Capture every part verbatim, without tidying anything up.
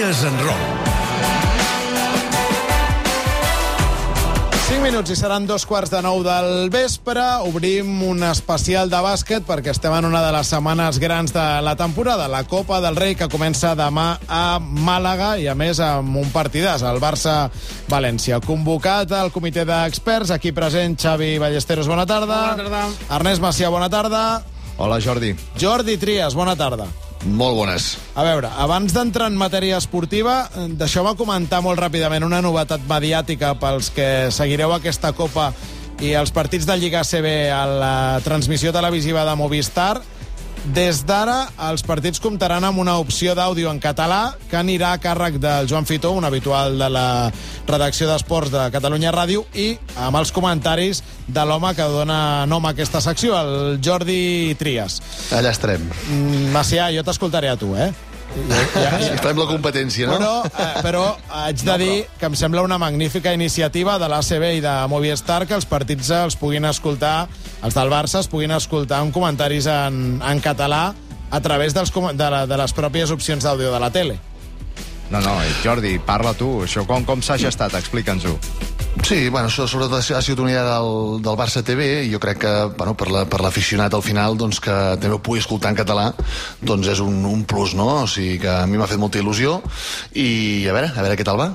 Trias en Roll. cinc minuts i seran dos quarts de nou del vespre. Obrim un especial de bàsquet perquè estem en una de les setmanes grans de la temporada, la Copa del Rei, que comença demà a Màlaga i, a més, amb un partidàs, el Barça-València. Convocat el comitè d'experts, aquí present Xavi Ballesteros, bona tarda. Bona tarda. Ernest Macià, bona tarda. Hola, Jordi. Jordi Trias, bona tarda. Molt bones. A veure, abans d'entrar en matèria esportiva, deixeu-me comentar molt ràpidament una novetat mediàtica pels que seguireu aquesta Copa i els partits de Lliga A C B a la transmissió televisiva de Movistar. Des d'ara, els partits comptaran amb una opció d'àudio en català que anirà a càrrec del Joan Fitó, un habitual de la redacció d'esports de Catalunya Ràdio, i amb els comentaris de l'home que dona nom a aquesta secció, el Jordi Trias. Allà estarem. Macià, jo t'escoltaré a tu, eh? Ja, ja, ja. Farem la competència, no? Però, eh, però haig de dir que em sembla una magnífica iniciativa de l'A C B i de Movistar que els partits els puguin escoltar, els del Barça es puguin escoltar amb comentaris en, en català a través dels, de, la, de les pròpies opcions d'àudio de la tele. No, no, Jordi, parla tu. Això com, com s'ha gestat? Explica'ns-ho. Sí, bueno, això sobretot ha sigut una idea del, del Barça T V, i jo crec que, bueno, per la, per l'aficionat al final, doncs, que també ho pugui escoltar en català, doncs és un, un plus, no? O sigui que a mi m'ha fet molta il·lusió, i a veure, a veure què tal va.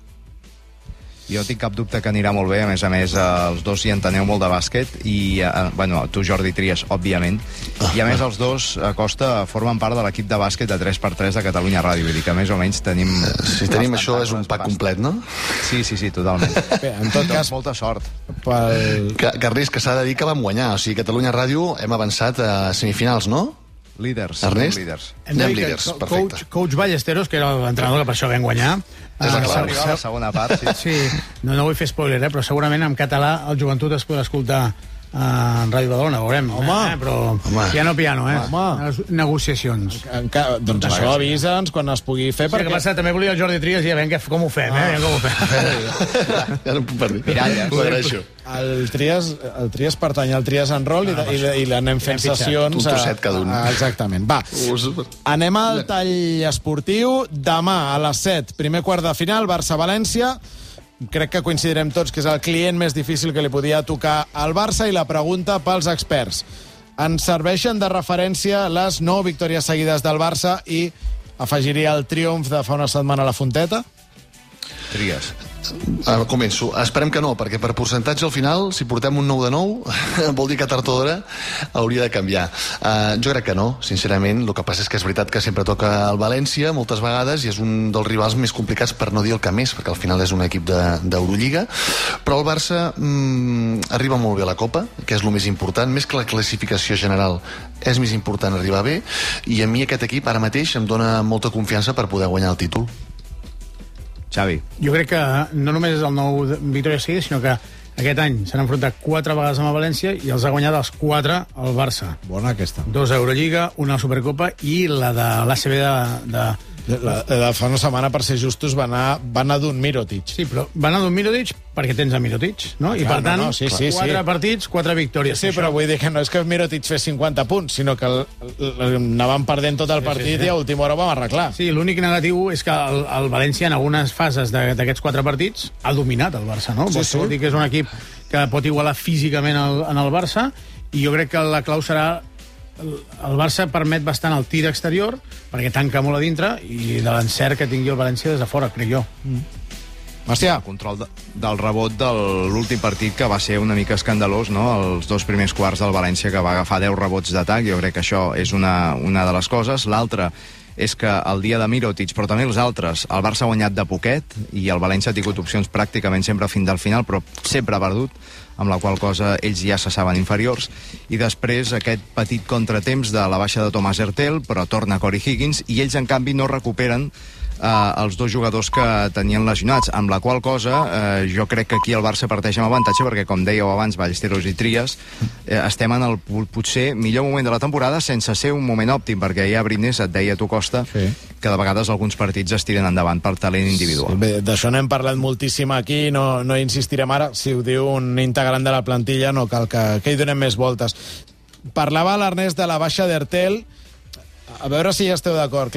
Jo tinc cap dubte que anirà molt bé, a més a més els dos hi enteneu molt de bàsquet i, eh, bueno, tu Jordi Trias, òbviament, i a més els dos a Costa formen part de l'equip de bàsquet de tres per tres de Catalunya Ràdio, vull dir que més o menys tenim... Si tenim això és un pack complet, no? Sí, sí, sí, totalment. Bé, en tot cas, molta sort. Pel... Que, que res, que s'ha de dir que vam guanyar, o sigui, Catalunya Ràdio hem avançat a semifinals, no? Líders. Ernest? Líders. Anem líders, perfecte. Coach, coach Ballesteros, que era l'entrenador que per això vam guanyar. És la clau. A la segona part, sí. Sí, no, no vull fer spoiler, eh, però segurament en català el joventut es podrà escoltar en Ràdio Badalona, veurem. Home. Eh? Però Home. piano, piano, eh? Home. Negociacions. Enca... Doncs això avisa'ns quan es pugui fer, Sí, perquè... que passa, també volia el Jordi Trias i ja veiem que, com ho fem, eh? Com ho fem. Ja no em puc partir. Miralles. Ho agraeixo. El Trias, el Trias pertany al Trias en Roll i, de, i, de, i l'anem fent sessions... Un trosset cada un. A, exactament. Va, anem al tall esportiu. Demà a les set, primer quart de final, Barça-València. Crec que coincidirem tots que és el client més difícil que li podia tocar al Barça, i la pregunta pels experts. Ens serveixen de referència les nou victòries seguides del Barça i afegiria el triomf de fa una setmana a la Fonteta? Trias. Uh, començo. Esperem que no, perquè per percentatge al final, si portem un nou de nou, vol dir que tard o d'hora hauria de canviar. Uh, jo crec que no, sincerament. El que passa és que és veritat que sempre toca el València, moltes vegades, i és un dels rivals més complicats, per no dir el que més, perquè al final és un equip d'Eurolliga. Però el Barça mm, arriba molt bé a la Copa, que és el més important, més que la classificació general. És més important arribar bé, i a mi aquest equip ara mateix em dona molta confiança per poder guanyar el títol. Xavi. Jo crec que no només és el nou victòria seguida, sinó que aquest any s'han enfrontat quatre vegades amb el València i els ha guanyat els quatre al Barça. Bona aquesta. Dos a Eurolliga, una a Supercopa i la de l'A C B de... de... La, la fa una setmana, per ser justos, va anar, va anar d'un Mirotic. Sí, però va anar d'un Mirotic perquè tens a Mirotic, no? I Clar, per tant, no, no, sí, sí, quatre sí. partits, quatre victòries. Sí, però vull dir que no és que Mirotic fes cinquanta punts, sinó que el, el, anàvem perdent tot el partit sí, sí, sí. I a última hora ho vam arreglar. Sí, l'únic negatiu és que el, el València en algunes fases d'aquests quatre partits ha dominat el Barça, no? Sí, sí. Vol dir que és un equip que pot igualar físicament el, en el Barça, i jo crec que la clau serà el, el Barça permet bastant el tir exterior perquè tanca molt a dintre, i de l'encert que tingui el València des de fora, crec jo. Mm. Macià. El control de, del rebot de l'últim partit, que va ser una mica escandalós, no? Els dos primers quarts del València, que va agafar deu rebots d'atac. Jo crec que això és una, una de les coses. L'altra és que el dia de Mirotic, però també els altres, el Barça ha guanyat de poquet i el València ha tingut opcions pràcticament sempre fins al final, però sempre ha perdut, amb la qual cosa ells ja se saben inferiors. I després aquest petit contratemps de la baixa de Thomas Hertel, però torna Corey Higgins, i ells en canvi no recuperen eh, els dos jugadors que tenien lesionats, amb la qual cosa eh, jo crec que aquí el Barça parteix amb avantatge, perquè com dèieu abans, Ballesteros i Trias, eh, estem en el potser millor moment de la temporada, sense ser un moment òptim, perquè ja Brines et deia a tu Costa sí. que de vegades alguns partits es tiren endavant per talent individual. Sí, bé, d'això n'hem parlat moltíssim aquí, no, no insistirem ara, si ho diu un integrant de la plantilla no cal que, que hi donem més voltes. Parlava l'Ernest de la baixa d'Hertel, a veure si ja esteu d'acord. Clar,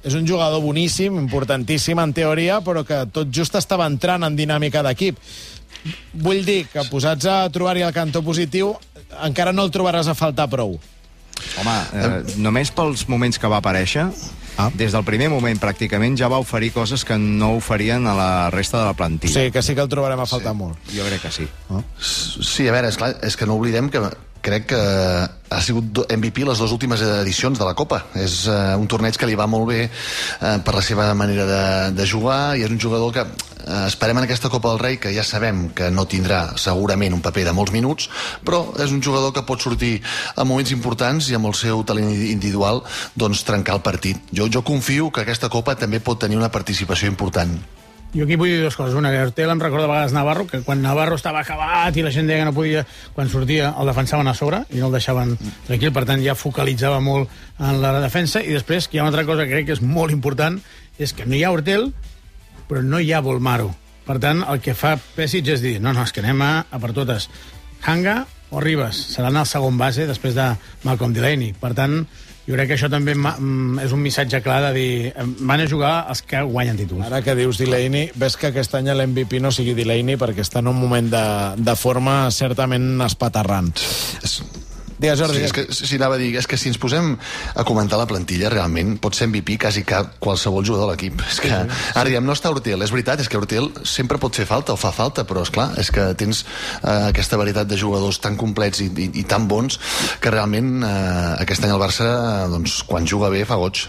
és un jugador boníssim, importantíssim en teoria, però que tot just estava entrant en dinàmica d'equip. Vull dir que posats a trobar-hi el cantó positiu, encara no el trobaràs a faltar prou. Home, eh, només pels moments que va aparèixer, ah. des del primer moment pràcticament ja va oferir coses que no oferien a la resta de la plantilla. Sí, que sí que el trobarem a faltar sí. molt. Jo crec que sí. Ah. Sí, a veure, és, clar, és que no oblidem que crec que ha sigut M V P les dues últimes edicions de la Copa. És uh, un torneig que li va molt bé uh, per la seva manera de, de jugar, i és un jugador que uh, esperem en aquesta Copa del Rei, que ja sabem que no tindrà segurament un paper de molts minuts, però és un jugador que pot sortir en moments importants i amb el seu talent individual doncs trencar el partit. Jo, jo confio que aquesta Copa també pot tenir una participació important. Jo aquí vull dir dues coses. Una, que Hortel em recorda a vegades Navarro, que quan Navarro estava acabat i la gent deia que no podia, quan sortia el defensaven a sobre i no el deixaven tranquil, per tant ja focalitzava molt en la defensa. I després, que hi ha una altra cosa que crec que és molt important, és que no hi ha Hortel, però no hi ha Bolmaro. Per tant, el que fa Pesic és dir, no, no, és que anem a, a per totes. Hanga o Ribas seran el segon base després de Malcolm Delaney. Per tant, jo crec que això també és un missatge clar de dir van a jugar els que guanyen títols. Ara que dius Delaney, ves que aquest any l'M V P no sigui Delaney perquè està en un moment de, de forma certament espaterrant. Digues, Jordi. Sí, és que, si anava a dir, és que si ens posem a comentar la plantilla, realment pot ser M V P quasi cap qualsevol jugador de l'equip. És que, sí, sí. Ara diem, no està Hortel, és veritat, és que Hortel sempre pot fer falta o fa falta, però és clar, és que tens eh, aquesta varietat de jugadors tan complets i, i, i tan bons que realment eh, aquest any el Barça, doncs, quan juga bé, fa goig.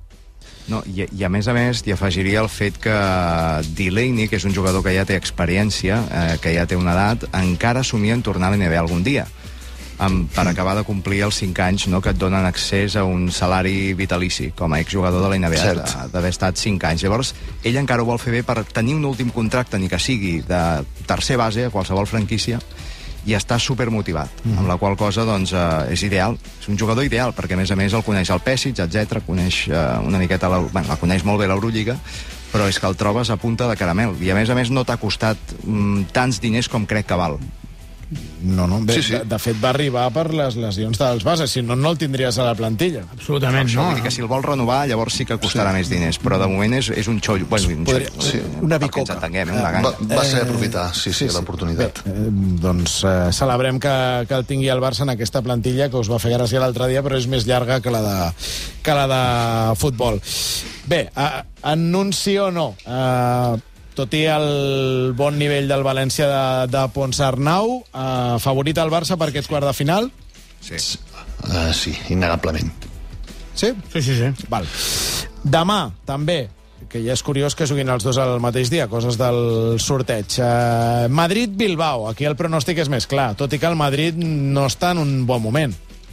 No, i, i a més a més t'hi afegiria el fet que Delaney, que és un jugador que ja té experiència, eh, que ja té una edat, encara somia en tornar a la N B A algun dia. Amb, per acabar de complir els cinc anys, no, que et donen accés a un salari vitalici com a exjugador de la N B A, d'haver estat cinc anys. Llavors, ell encara ho vol fer bé per tenir un últim contracte, ni que sigui de tercer base a qualsevol franquícia, i està supermotivat, mm. amb la qual cosa doncs, eh, és ideal, és un jugador ideal, perquè a més a més el coneix el Pesic, etcètera, coneix eh, una miqueta, la, bueno, la coneix molt bé l'Eurolliga, però és que el trobes a punta de caramel, i a més a més no t'ha costat mm, tants diners com crec que val. No, no, bé, sí, sí. De, de fet va arribar per les lesions dels bases, si no, no el tindries a la plantilla. Absolutament, això, no. Vull dir que si el vol renovar, llavors sí que costarà sí. més diners, però de moment és, és un xollo. Bueno, un Podria, xollo. sí. Una bicoca. Ens entenguem, una ganga. Va, va ser aprofitar, sí, sí, sí, sí. l'oportunitat. Bé, eh, doncs eh, celebrem que, que el tingui el Barça en aquesta plantilla, que us va fer gràcia l'altre dia, però és més llarga que la de, que la de futbol. Bé, eh, anunci o no... Eh, tot i el bon nivell del València de, de Ponsarnau, eh, favorit al Barça per aquest quart de final? Sí. Uh, sí, innegablement. Sí? Sí, sí, sí. Val. Demà, també, que ja és curiós que juguin els dos al mateix dia, coses del sorteig. Eh, Madrid-Bilbao, aquí el pronòstic és més clar, tot i que el Madrid no està en un bon moment.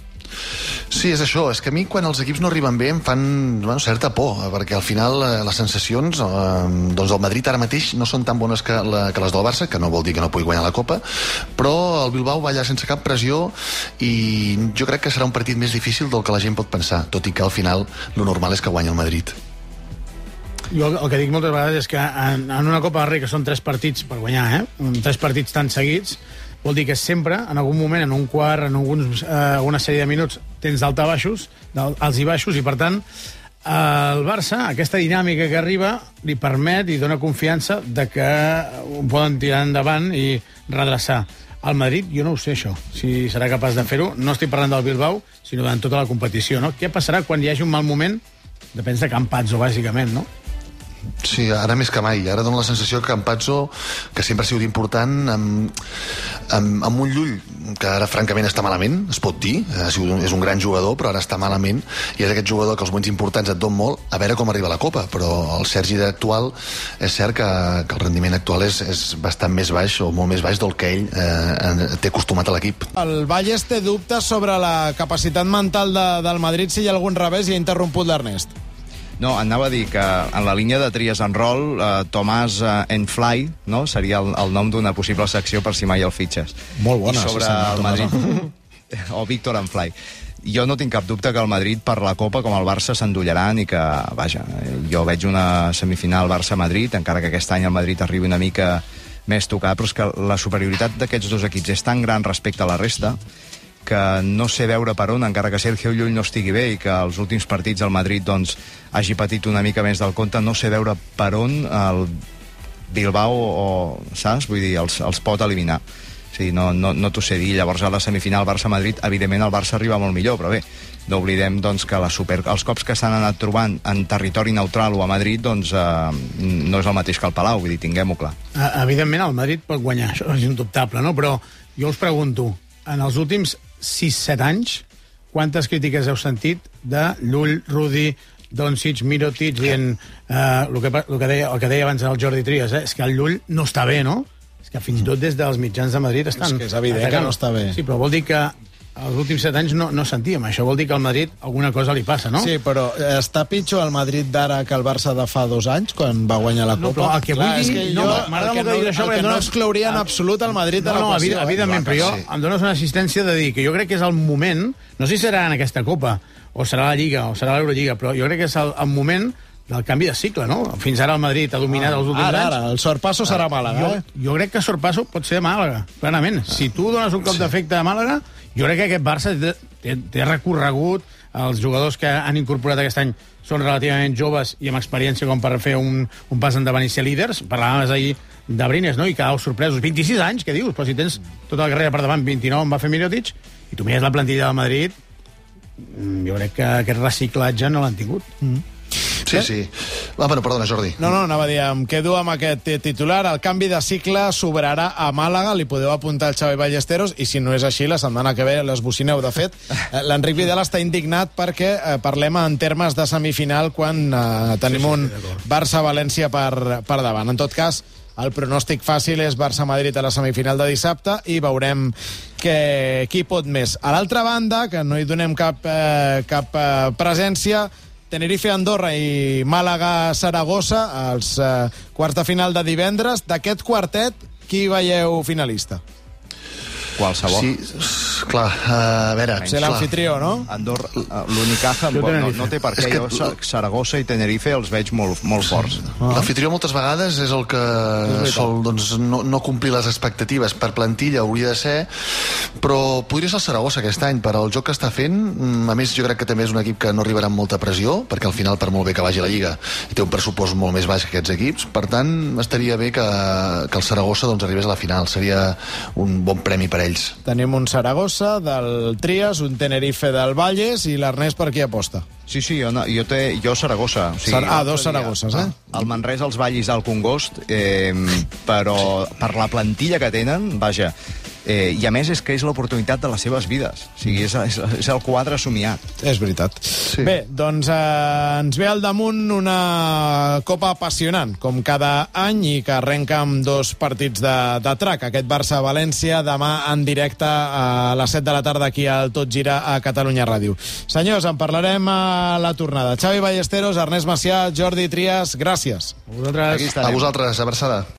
Sí, és això, és que a mi quan els equips no arriben bé em fan bueno, certa por, perquè al final eh, les sensacions eh, doncs del Madrid ara mateix no són tan bones que, la, que les del Barça, que no vol dir que no pugui guanyar la Copa, però el Bilbao va allà sense cap pressió i jo crec que serà un partit més difícil del que la gent pot pensar, tot i que al final lo normal és que guanyi el Madrid. Jo el que dic moltes vegades és que en, en una Copa del Rei, que són tres partits per guanyar, eh? tres partits tan seguits, vol dir que sempre, en algun moment, en un quart, en alguns, eh, una sèrie de minuts, tens d'alta baixos, d'alts i baixos, i per tant, el Barça, aquesta dinàmica que arriba, li permet i dona confiança de que ho poden tirar endavant i redreçar. El Madrid, jo no ho sé, això, si serà capaç de fer-ho. No estic parlant del Bilbao, sinó de tota la competició, no? Què passarà quan hi hagi un mal moment? Depèn de Campazzo, bàsicament, no? Sí, ara més que mai. Ara dona la sensació que Campazzo, que sempre ha sigut important, amb, amb, amb un Llull, que ara francament està malament, es pot dir, ha sigut un, és un gran jugador, però ara està malament, i és aquest jugador que els moments importants et don molt, a veure com arriba la Copa, però el Sergi actual, és cert que, que el rendiment actual és, és bastant més baix, o molt més baix del que ell eh, té acostumat a l'equip. El Valles té dubtes sobre la capacitat mental de, del Madrid si hi ha algun revés, i ha interromput l'Ernest. No, anava a dir que en la línia de tries en rol, eh, Tomàs eh, Enfly, no? Seria el, el nom d'una possible secció per si mai el fitxes. Molt bona. I sobre sí, senyor, el Madrid... o Víctor Enfly. Jo no tinc cap dubte que el Madrid per la Copa com el Barça s'endollaran i que, vaja, jo veig una semifinal Barça-Madrid, encara que aquest any el Madrid arribi una mica més tocat, però és que la superioritat d'aquests dos equips és tan gran respecte a la resta que no sé veure per on, encara que Sergio Llull no estigui bé i que els últims partits al Madrid doncs, hagi patit una mica més del compte, no sé veure per on el Bilbao o, saps? Vull dir, els, els pot eliminar. O sigui, no, no, no t'ho sé dir. Llavors, a la semifinal Barça-Madrid, evidentment el Barça arriba molt millor, però bé, no oblidem doncs, que la super... els cops que s'han anat trobant en territori neutral o a Madrid doncs, eh, no és el mateix que el Palau, vull dir, tinguem-ho clar. Evidentment, el Madrid pot guanyar, això és indubtable, no? Però jo us pregunto, en els últims sis set anys, quantes crítiques heu sentit de Llull, Rudi, Doncic, Mirotic, dient eh, el, que, el, que deia, el que deia abans el Jordi Trias, eh? És que el Llull no està bé, no? És que fins i tot des dels mitjans de Madrid estan... És que és evident atacant. Que no està bé. Sí, però vol dir que els últims set anys no, no sentíem. Això vol dir que al Madrid alguna cosa li passa, no? Sí, però està pitjor el Madrid d'ara que el Barça de fa dos anys, quan va guanyar la Copa? No, però el que vull Clar, dir... És que jo, no, el que, no, això, el que no exclouria en absolut el Madrid de no, l'equació. No, evidentment, però jo sí. em dones una assistència de dir que jo crec que és el moment, no sé si serà en aquesta Copa, o serà la Lliga, o serà l'Eurolliga, però jo crec que és el, el moment del canvi de cicle, no? Fins ara el Madrid ha dominat ah, els últims ara, anys. Ara, el sorpasso serà Màlaga, jo, eh? Jo crec que sorpasso pot ser Màlaga, clarament. Ah. Si tu dones un cop sí. d'efecte a Màlaga, jo crec que aquest Barça té, té, té recorregut, els jugadors que han incorporat aquest any són relativament joves i amb experiència com per fer un, un pas endavant i ser líders. Parlàvem ahir de Brines, no? I quedau sorpresos. vint-i-sis anys, què dius? Però si tens tota la carrera per davant, vint-i-nou en va fer Mirotic, i tu mires la plantilla del Madrid, jo crec que aquest reciclatge no l'han tingut. Mm. Sí, sí. Ah, bueno, perdona, Jordi. No, no, anava a dir, em quedo amb aquest titular. El canvi de cicle s'obrarà a Màlaga, li podeu apuntar al Xavi Ballesteros, i si no és així, la setmana que ve les bocineu. De fet, l'Enric Vidal està indignat perquè eh, parlem en termes de semifinal quan eh, tenim sí, sí, un Barça-València per, per davant. En tot cas, el pronòstic fàcil és Barça-Madrid a la semifinal de dissabte i veurem que, qui pot més. A l'altra banda, que no hi donem cap, eh, cap eh, presència, Tenerife-Andorra i Màlaga-Saragossa, els eh, quarts de final de divendres. D'aquest quartet, qui veieu finalista? Qualsevol. Sí, clar, a veure... Ser l'anfitrió, no? Andorra, l'Unicaja no, no té per què. que... Jo Saragossa i Tenerife els veig molt, molt forts. Ah. L'anfitrió moltes vegades és el que sol doncs, no, no complir les expectatives. Per plantilla hauria de ser, però podria ser el Saragossa aquest any, per al joc que està fent. A més, jo crec que també és un equip que no arribarà amb molta pressió, perquè al final, per molt bé que vagi a la Lliga, té un pressupost molt més baix que aquests equips. Per tant, estaria bé que, que el Saragossa doncs, arribés a la final. Seria un bon premi per ells. Tenim un Saragossa del Trias, un Tenerife del Valles i l'Ernest per qui aposta? Sí, sí, jo, no, jo, té, jo Saragossa. O sigui, ah, dos Saragosses, eh? El Manresa els Vallis al Congost, eh, però per la plantilla que tenen, vaja, eh, i a més és que és l'oportunitat de les seves vides. O sigui, és, és, és el quadre somiat. És veritat. Sí. Bé, doncs eh, ens ve al damunt una copa apassionant, com cada any, i que arrenca amb dos partits de, de trac. Aquest Barça-València, demà en directe a les set de la tarda aquí al Tot Gira a Catalunya Ràdio. Senyors, en parlarem a la tornada. Xavi Ballesteros, Ernest Macià, Jordi Trias, gràcies. A vosaltres. A vosaltres, abraçada.